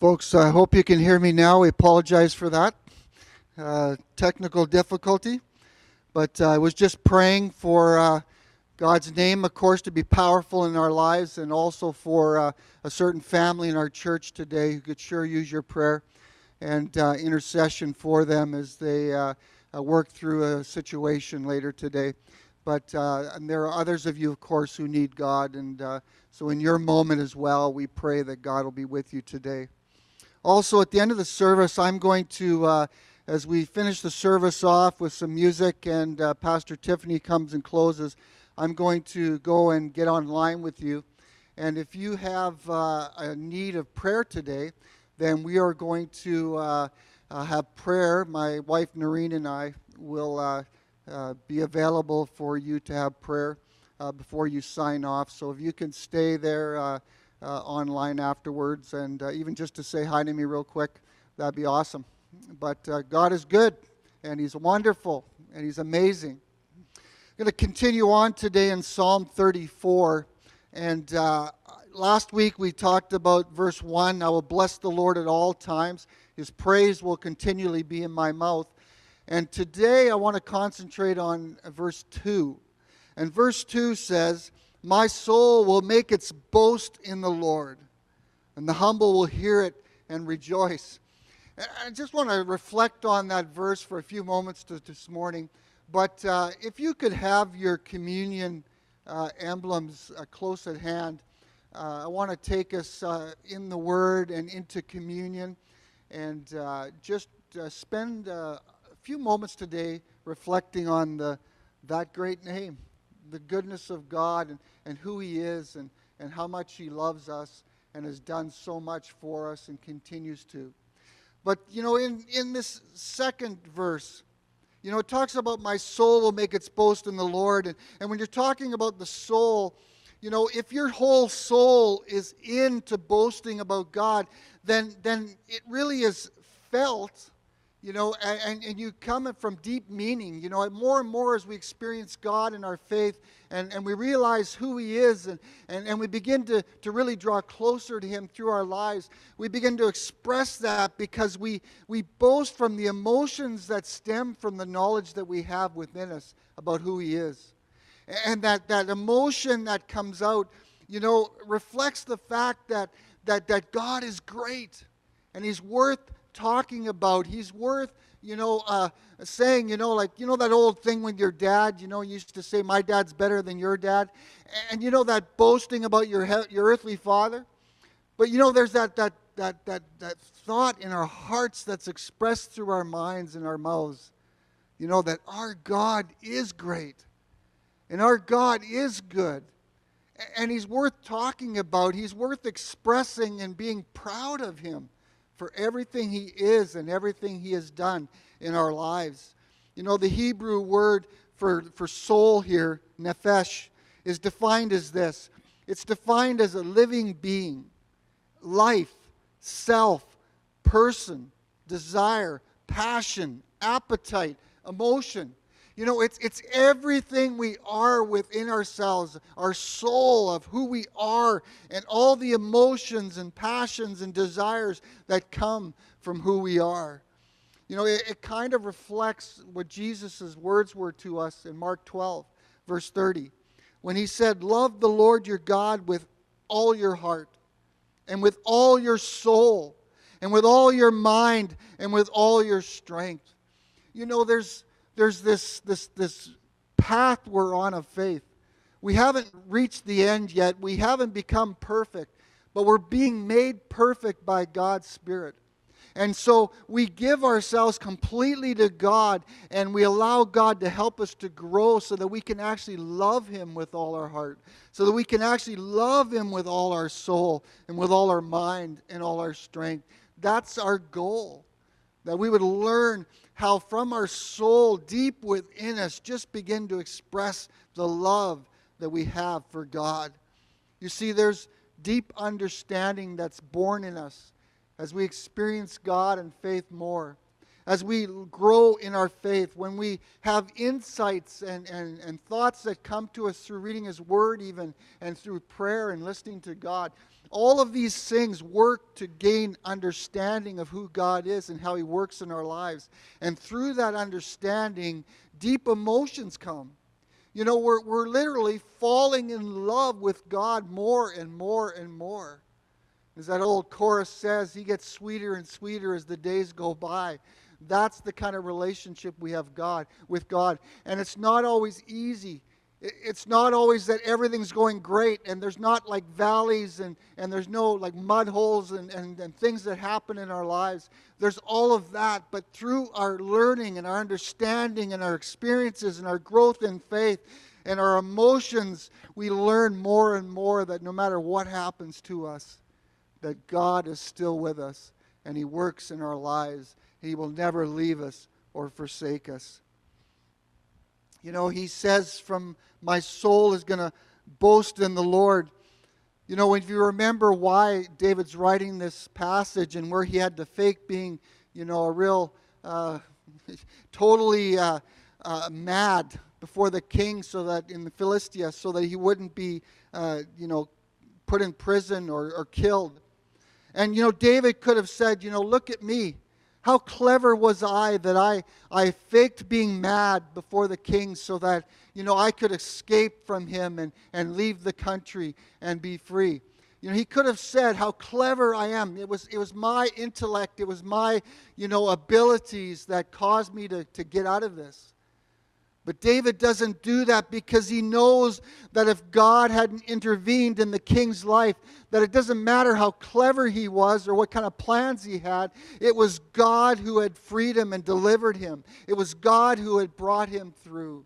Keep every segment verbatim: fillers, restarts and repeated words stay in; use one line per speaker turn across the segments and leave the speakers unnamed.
Folks, I hope you can hear me now. We apologize for that uh, technical difficulty. But uh, I was just praying for uh, God's name, of course, to be powerful in our lives, and also for uh, a certain family in our church today who could sure use your prayer and uh, intercession for them as they uh, uh, work through a situation later today. But uh, and there are others of you, of course, who need God. And uh, so in your moment as well, we pray that God will be with you today. Also, at the end of the service, I'm going to, uh, as we finish the service off with some music and uh, Pastor Tiffany comes and closes, I'm going to go and get online with you. And if you have uh, a need of prayer today, then we are going to uh, uh, have prayer. My wife, Noreen, and I will uh, uh, be available for you to have prayer uh, before you sign off. So if you can stay there uh, Uh, online afterwards, and uh, even just to say hi to me real quick, that'd be awesome. But uh, God is good, and He's wonderful, and He's amazing. I'm going to continue on today in Psalm thirty-four, and uh, last week we talked about verse one, I will bless the Lord at all times. His praise will continually be in my mouth. And today I want to concentrate on verse two. And verse two says, my soul will make its boast in the Lord, and the humble will hear it and rejoice. I just want to reflect on that verse for a few moments to, this morning. But uh, if you could have your communion uh, emblems uh, close at hand, uh, I want to take us uh, in the Word and into communion, and uh, just uh, spend uh, a few moments today reflecting on the that great name, the goodness of God, and, and who He is, and, and how much He loves us and has done so much for us and continues to. But, you know, in, in this second verse, you know, it talks about my soul will make its boast in the Lord. And, and when you're talking about the soul, you know, if your whole soul is into boasting about God, then, then it really is felt. You know, and, and you come from deep meaning. You know, more and more as we experience God in our faith and, and we realize who He is, and, and, and we begin to, to really draw closer to Him through our lives, we begin to express that because we, we boast from the emotions that stem from the knowledge that we have within us about who He is. And that, that emotion that comes out, you know, reflects the fact that, that, that God is great and He's worth talking about. He's worth, you know, uh, saying, you know, like, you know that old thing with your dad, you know, you used to say, my dad's better than your dad. And you know that boasting about your he- your earthly father? But you know, there's that, that, that, that, that thought in our hearts that's expressed through our minds and our mouths, you know, that our God is great. And our God is good. And He's worth talking about. He's worth expressing and being proud of Him for everything He is and everything He has done in our lives. You know, the Hebrew word for, for soul here, nephesh, is defined as this. It's defined as a living being, life, self, person, desire, passion, appetite, emotion. You know, it's it's everything we are within ourselves, our soul of who we are, and all the emotions and passions and desires that come from who we are. You know, it, it kind of reflects what Jesus' words were to us in Mark twelve, verse thirty, when He said, love the Lord your God with all your heart, and with all your soul, and with all your mind, and with all your strength. You know, there's There's this, this, this path we're on of faith. We haven't reached the end yet. We haven't become perfect. But we're being made perfect by God's Spirit. And so we give ourselves completely to God, and we allow God to help us to grow so that we can actually love Him with all our heart. So that we can actually love Him with all our soul and with all our mind and all our strength. That's our goal. That we would learn how from our soul, deep within us, just begin to express the love that we have for God. You see, there's deep understanding that's born in us as we experience God and faith more. as we grow in our faith, when we have insights and, and, and thoughts that come to us through reading His Word even, and through prayer and listening to God, all of these things work to gain understanding of who God is and how He works in our lives. And through that understanding, deep emotions come. You know, we're, we're literally falling in love with God more and more and more. As that old chorus says, He gets sweeter and sweeter as the days go by. That's the kind of relationship we have God with God. And it's not always easy. It's not always that everything's going great, and there's not like valleys and, and there's no like mud holes and, and, and things that happen in our lives. There's all of that, but through our learning and our understanding and our experiences and our growth in faith and our emotions, we learn more and more that no matter what happens to us, that God is still with us and He works in our lives. He will never leave us or forsake us. You know, He says, from my soul is going to boast in the Lord. You know, if you remember why David's writing this passage and where he had to fake being, you know, a real, uh, totally uh, uh, mad before the king, so that in the Philistia, so that he wouldn't be, uh, you know, put in prison or, or killed. And, you know, David could have said, you know, look at me. How clever was I that I, I faked being mad before the king so that, you know, I could escape from him and, and leave the country and be free. You know, he could have said how clever I am. It was, it was my intellect, it was my, you know, abilities that caused me to, to get out of this. But David doesn't do that because he knows that if God hadn't intervened in the king's life, that it doesn't matter how clever he was or what kind of plans he had. It was God who had freed him and delivered him. It was God who had brought him through.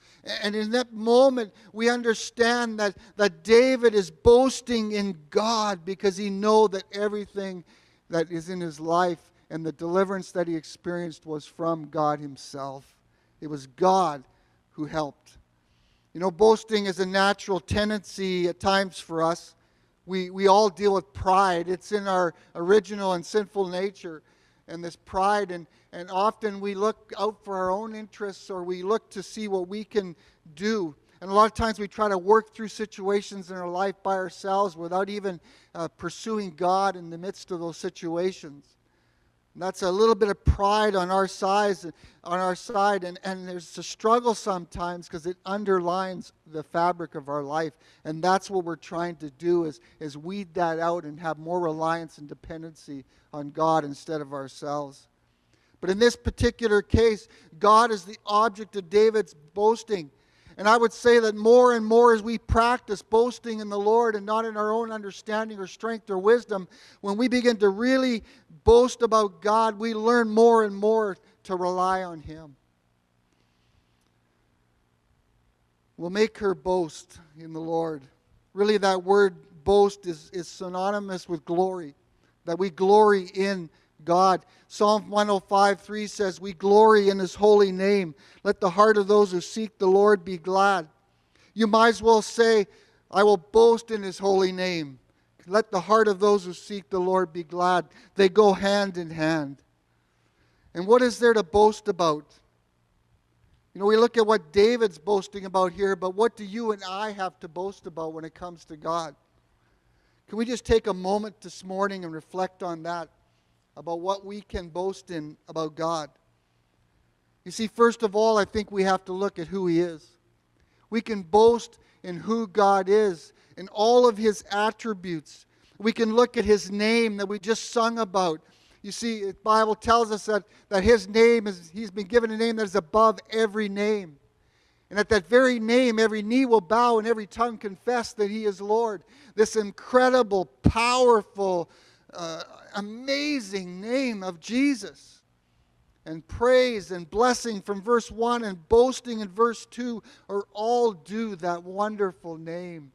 And in that moment, we understand that, that David is boasting in God because he knows that everything that is in his life and the deliverance that he experienced was from God Himself. It was God who helped. You know, boasting is a natural tendency at times for us. We, we all deal with pride. It's in our original and sinful nature. And this pride, and, and often we look out for our own interests, or we look to see what we can do. And a lot of times we try to work through situations in our life by ourselves without even uh, pursuing God in the midst of those situations. And that's a little bit of pride on our side, on our side, and, and there's a struggle sometimes because it underlines the fabric of our life. And that's what we're trying to do, is, is weed that out and have more reliance and dependency on God instead of ourselves. But in this particular case, God is the object of David's boasting. And I would say that more and more as we practice boasting in the Lord and not in our own understanding or strength or wisdom, when we begin to really boast about God, we learn more and more to rely on Him. We'll make her boast in the Lord. Really, that word boast is, is synonymous with glory, that we glory in God. Psalm one oh five three says, we glory in His holy name. Let the heart of those who seek the Lord be glad. You might as well say, I will boast in His holy name. Let the heart of those who seek the Lord be glad. They go hand in hand. And what is there to boast about? You know, we look at what David's boasting about here, but what do you and I have to boast about when it comes to God? Can we just take a moment this morning and reflect on that, about what we can boast in about God? You see, first of all, I think we have to look at who He is. We can boast in who God is, in all of His attributes. We can look at His name that we just sung about. You see, the Bible tells us that, that His name is, He's been given a name that is above every name. And at that very name, every knee will bow and every tongue confess that He is Lord. This incredible, powerful, uh, amazing name of Jesus. And praise and blessing from verse one and boasting in verse two are all due that wonderful name.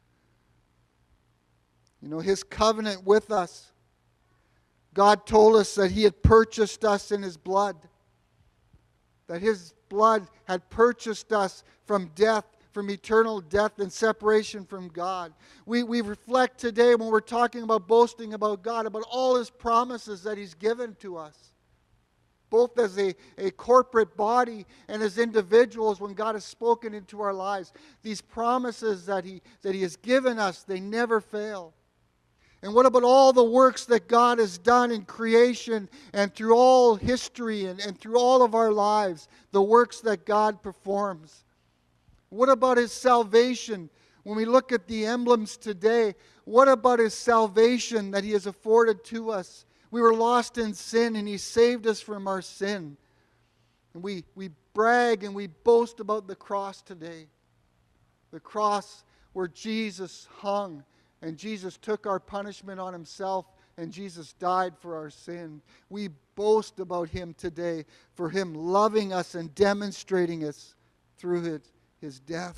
You know, His covenant with us. God told us that He had purchased us in His blood. That His blood had purchased us from death, from eternal death and separation from God. We, we reflect today when we're talking about boasting about God, about all His promises that He's given to us. both as a, a corporate body and as individuals when God has spoken into our lives. These promises that He, that He has given us, they never fail. And what about all the works that God has done in creation and through all history and, and through all of our lives, the works that God performs? What about His salvation? When we look at the emblems today, what about His salvation that He has afforded to us? We were lost in sin and He saved us from our sin. And we, we brag and we boast about the cross today. The cross where Jesus hung and Jesus took our punishment on Himself and Jesus died for our sin. We boast about Him today for Him loving us and demonstrating us through His, his death.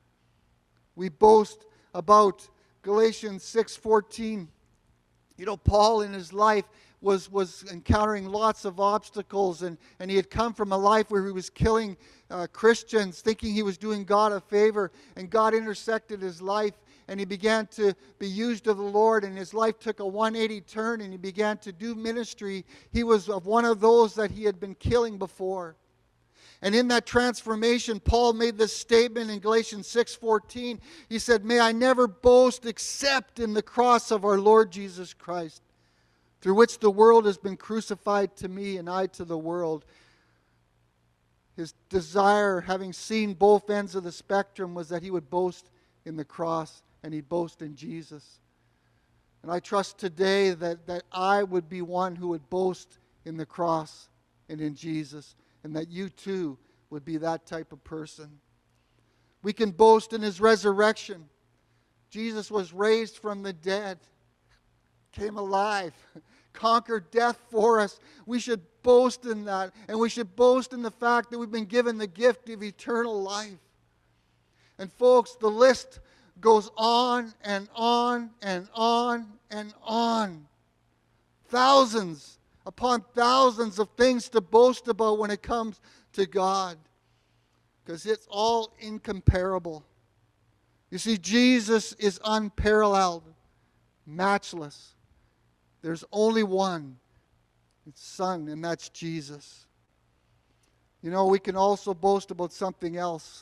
We boast about Galatians six fourteen. You know, Paul in his life was, was encountering lots of obstacles, and, and he had come from a life where he was killing uh, Christians, thinking he was doing God a favor, and God intersected his life, and he began to be used of the Lord, and his life took a one eighty turn, and he began to do ministry. He was of one of those that he had been killing before. And in that transformation, Paul made this statement in Galatians six fourteen. He said, "May I never boast except in the cross of our Lord Jesus Christ, through which the world has been crucified to me and I to the world." His desire, having seen both ends of the spectrum, was that he would boast in the cross and he'd boast in Jesus. And I trust today that, that I would be one who would boast in the cross and in Jesus, and that you too would be that type of person. We can boast in His resurrection. Jesus was raised from the dead, came alive, conquered death for us. We should boast in that, and we should boast in the fact that we've been given the gift of eternal life. And folks, the list goes on and on and on and on. Thousands upon thousands of things to boast about when it comes to God, because it's all incomparable. You see, Jesus is unparalleled, matchless. There's only one, His Son, and that's Jesus. You know, we can also boast about something else.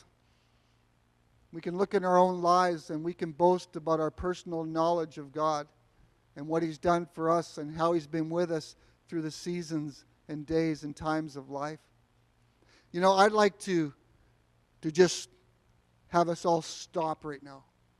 We can look in our own lives and we can boast about our personal knowledge of God and what He's done for us and how He's been with us through the seasons and days and times of life. You know, I'd like to, to just have us all stop right now.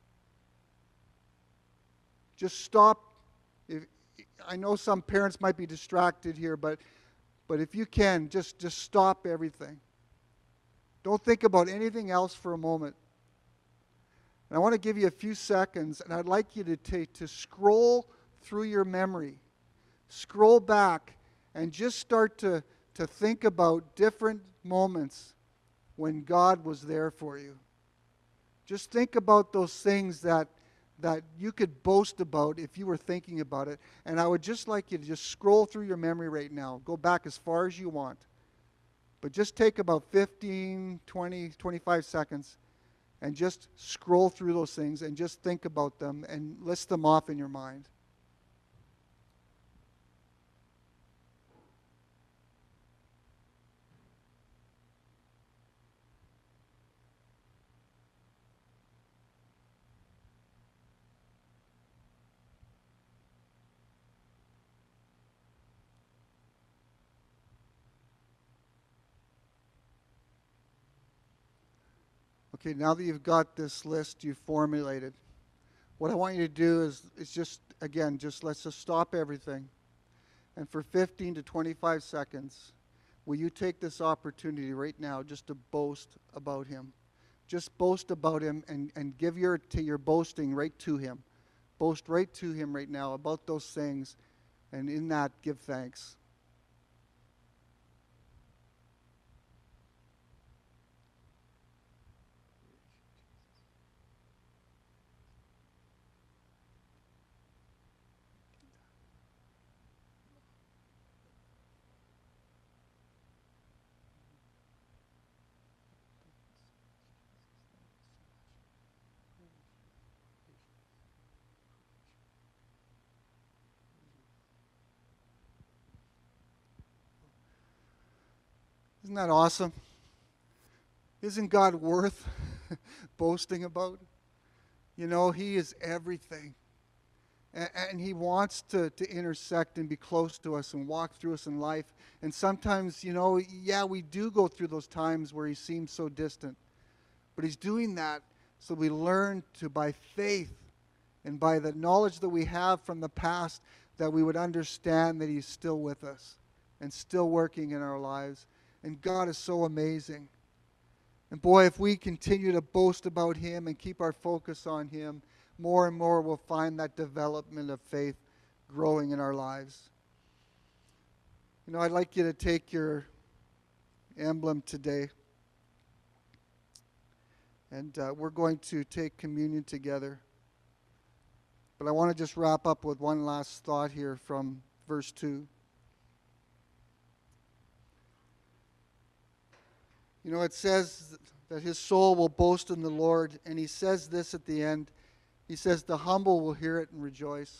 Just stop. If, I know some parents might be distracted here, but, but if you can, just, just stop everything. Don't think about anything else for a moment. And I want to give you a few seconds, and I'd like you to, to, to scroll through your memory. Scroll back and just start to, to think about different moments when God was there for you. Just think about those things that, that you could boast about if you were thinking about it. And I would just like you to just scroll through your memory right now. Go back as far as you want. But just take about fifteen, twenty, twenty-five seconds and just scroll through those things and just think about them and list them off in your mind. Okay, now that you've got this list you've formulated, what I want you to do is, is just, again, just let's just stop everything. And for fifteen to twenty-five seconds, will you take this opportunity right now just to boast about Him? Just boast about Him and, and give your, to your boasting right to Him. Boast right to Him right now about those things, and in that, give thanks. Isn't that awesome? Isn't God worth boasting about? You know, He is everything. And, and He wants to, to intersect and be close to us and walk through us in life. And sometimes, you know, yeah, we do go through those times where He seems so distant. But He's doing that so we learn to, by faith and by the knowledge that we have from the past, that we would understand that He's still with us and still working in our lives. And God is so amazing. And boy, if we continue to boast about Him and keep our focus on Him, more and more we'll find that development of faith growing in our lives. You know, I'd like you to take your emblem today. And uh, we're going to take communion together. But I want to just wrap up with one last thought here from verse two. You know, it says that his soul will boast in the Lord, and he says this at the end. He says, the humble will hear it and rejoice.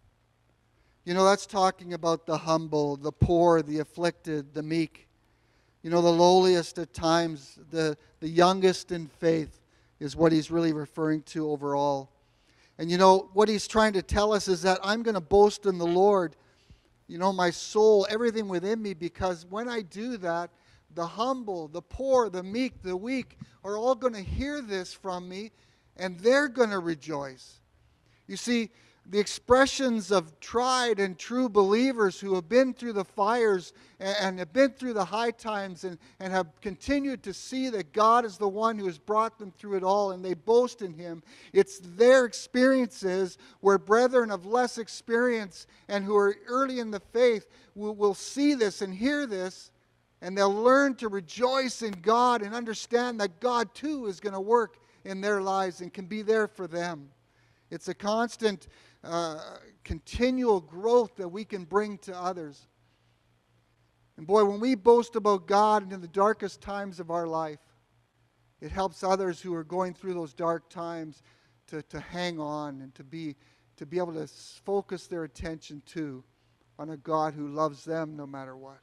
You know, that's talking about the humble, the poor, the afflicted, the meek. You know, the lowliest at times, the, the youngest in faith is what he's really referring to overall. And you know, what he's trying to tell us is that I'm going to boast in the Lord, you know, my soul, everything within me, because when I do that, the humble, the poor, the meek, the weak are all going to hear this from me, and they're going to rejoice. You see, the expressions of tried and true believers who have been through the fires and, and have been through the high times and, and have continued to see that God is the one who has brought them through it all, and they boast in Him. It's their experiences where brethren of less experience and who are early in the faith will, will see this and hear this, and they'll learn to rejoice in God and understand that God too is going to work in their lives and can be there for them. It's a constant, uh, continual growth that we can bring to others. And boy, when we boast about God in the darkest times of our life, it helps others who are going through those dark times to, to hang on and to be, to be able to focus their attention too on a God who loves them no matter what.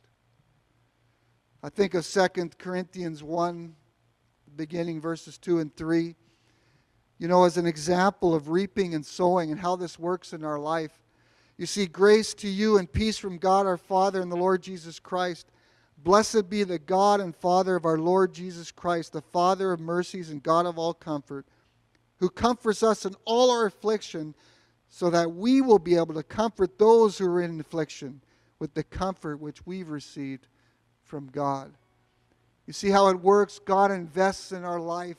I think of Second Corinthians one, beginning verses two and three. You know, as an example of reaping and sowing and how this works in our life. You see, grace to you and peace from God our Father and the Lord Jesus Christ. Blessed be the God and Father of our Lord Jesus Christ, the Father of mercies and God of all comfort, who comforts us in all our affliction, so that we will be able to comfort those who are in affliction with the comfort which we've received from God. You see how it works? God invests in our life.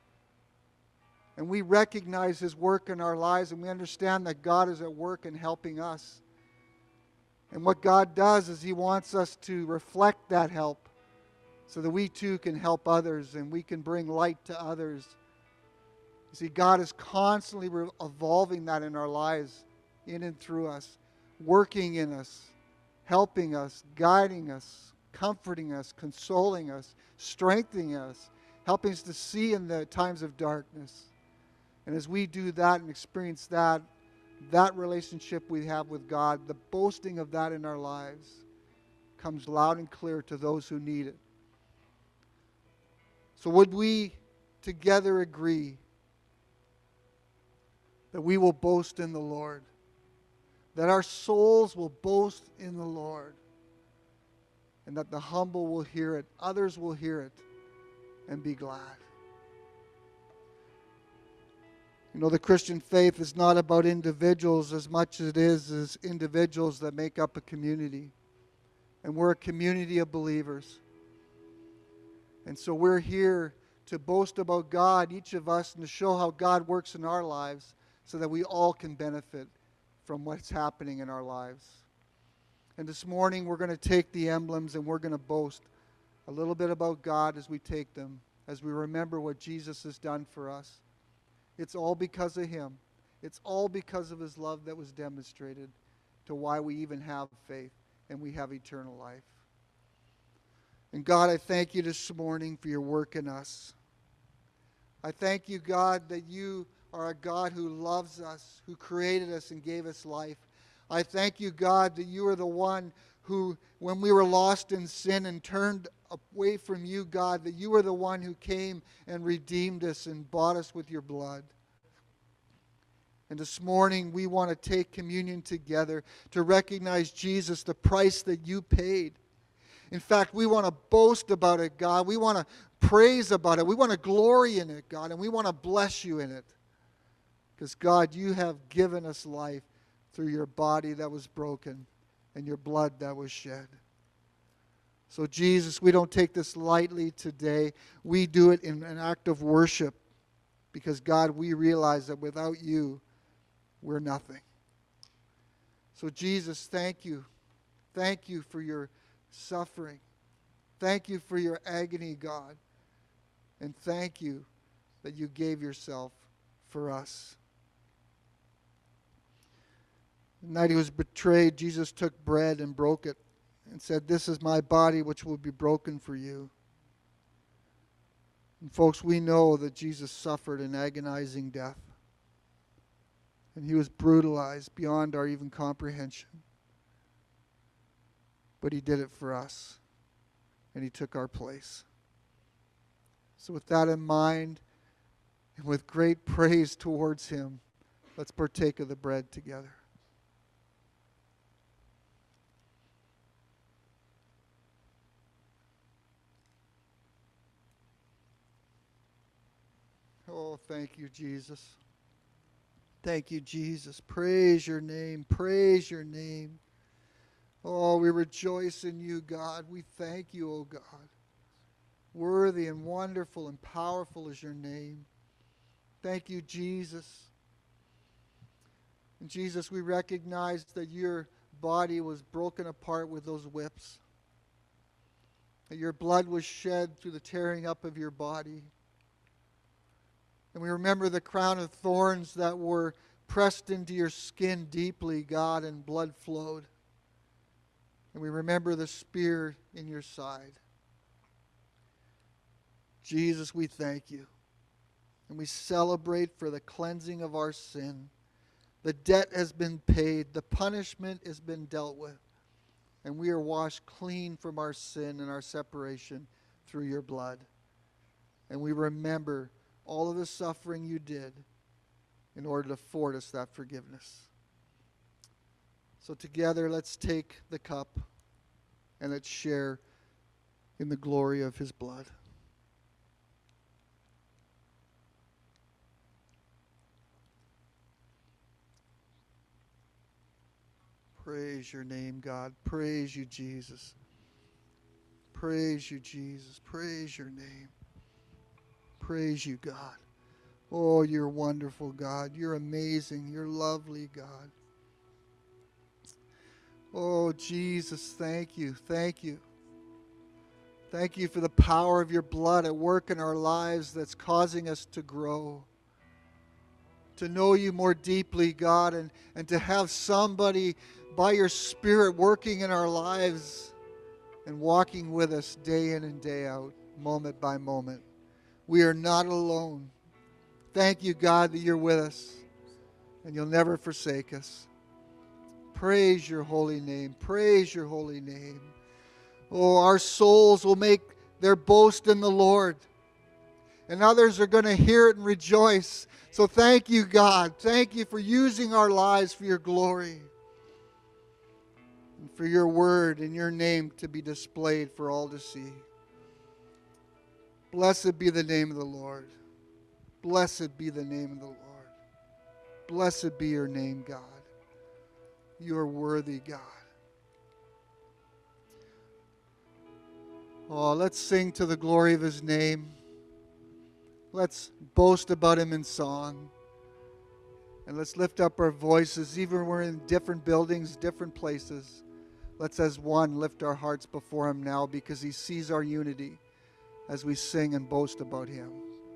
And we recognize His work in our lives, and we understand that God is at work in helping us. And what God does is He wants us to reflect that help so that we too can help others and we can bring light to others. You see, God is constantly re- evolving that in our lives, in and through us, working in us, helping us, guiding us, comforting us, consoling us, strengthening us, helping us to see in the times of darkness. And as we do that and experience that, that relationship we have with God, the boasting of that in our lives comes loud and clear to those who need it. So would we together agree that we will boast in the Lord, that our souls will boast in the Lord, and that the humble will hear it, others will hear it, and be glad. You know, the Christian faith is not about individuals as much as it is as individuals that make up a community. And we're a community of believers. And so we're here to boast about God, each of us, and to show how God works in our lives so that we all can benefit from what's happening in our lives. And this morning we're going to take the emblems and we're going to boast a little bit about God as we take them, as we remember what Jesus has done for us. It's all because of Him. It's all because of His love that was demonstrated to why we even have faith and we have eternal life. And God, I thank You this morning for Your work in us. I thank You, God, that You are a God who loves us, who created us and gave us life. I thank you, God, that you are the one who, when we were lost in sin and turned away from you, God, that you are the one who came and redeemed us and bought us with your blood. And this morning we want to take communion together to recognize, Jesus, the price that you paid. In fact, we want to boast about it, God. We want to praise about it. We want to glory in it, God, and we want to bless you in it. Because, God, you have given us life through your body that was broken and your blood that was shed. So, Jesus, we don't take this lightly today. We do it in an act of worship because, God, we realize that without you, we're nothing. So, Jesus, thank you. Thank you for your suffering. Thank you for your agony, God. And thank you that you gave yourself for us. The night he was betrayed, Jesus took bread and broke it and said, "This is my body which will be broken for you." And folks, we know that Jesus suffered an agonizing death. And he was brutalized beyond our even comprehension. But he did it for us. And he took our place. So with that in mind, and with great praise towards him, let's partake of the bread together. Oh, thank you, Jesus. Thank you, Jesus. Praise your name. Praise your name. Oh, we rejoice in you, God. We thank you, oh God. Worthy and wonderful and powerful is your name. Thank you, Jesus. And Jesus, we recognize that your body was broken apart with those whips. That your blood was shed through the tearing up of your body. And we remember the crown of thorns that were pressed into your skin deeply, God, and blood flowed. And we remember the spear in your side. Jesus, we thank you. And we celebrate for the cleansing of our sin. The debt has been paid. The punishment has been dealt with. And we are washed clean from our sin and our separation through your blood. And we remember all of the suffering you did in order to afford us that forgiveness. So together, let's take the cup and let's share in the glory of his blood. Praise your name, God. Praise you, Jesus. Praise you, Jesus. Praise your name. Praise you, God. Oh, you're wonderful, God. You're amazing. You're lovely, God. Oh, Jesus, thank you. Thank you. Thank you for the power of your blood at work in our lives that's causing us to grow, to know you more deeply, God, and, and to have somebody by your Spirit working in our lives and walking with us day in and day out, moment by moment. We are not alone. Thank you, God, that you're with us and you'll never forsake us. Praise your holy name. Praise your holy name. Oh, our souls will make their boast in the Lord, and others are going to hear it and rejoice. So thank you, God. Thank you for using our lives for your glory and for your word and your name to be displayed for all to see. Blessed be the name of the Lord. Blessed be the name of the Lord. Blessed be your name, God. You are worthy, God. Oh, let's sing to the glory of his name. Let's boast about him in song. And let's lift up our voices, even when we're in different buildings, different places. Let's as one lift our hearts before him now, because he sees our unity as we sing and boast about him.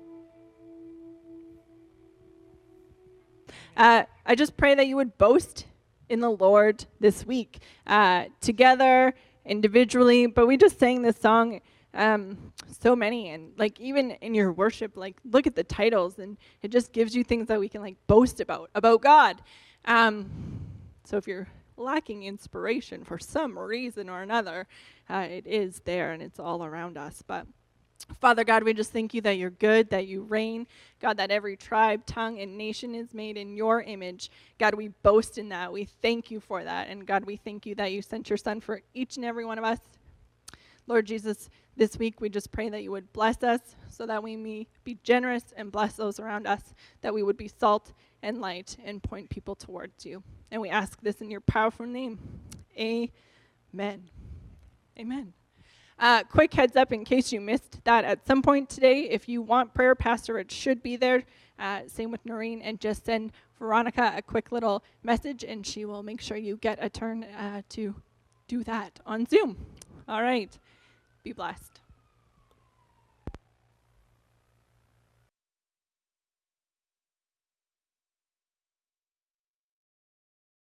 Uh, I just pray that you would boast in the Lord this week, uh, together, individually. But we just sang this song, um, so many, and like even in your worship, like look at the titles, and it just gives you things that we can like boast about about God. Um, so if you're lacking inspiration for some reason or another, uh, it is there and it's all around us. But Father God, we just thank you that you're good, that you reign. God, that every tribe, tongue, and nation is made in your image. God, we boast in that. We thank you for that. And God, we thank you that you sent your son for each and every one of us. Lord Jesus, this week we just pray that you would bless us so that we may be generous and bless those around us, that we would be salt and light and point people towards you. And we ask this in your powerful name. Amen. Amen. Uh, quick heads up in case you missed that at some point today. If you want prayer, Pastor, it should be there. Uh, same with Noreen, and just send Veronica a quick little message, and she will make sure you get a turn uh, to do that on Zoom. All right. Be blessed.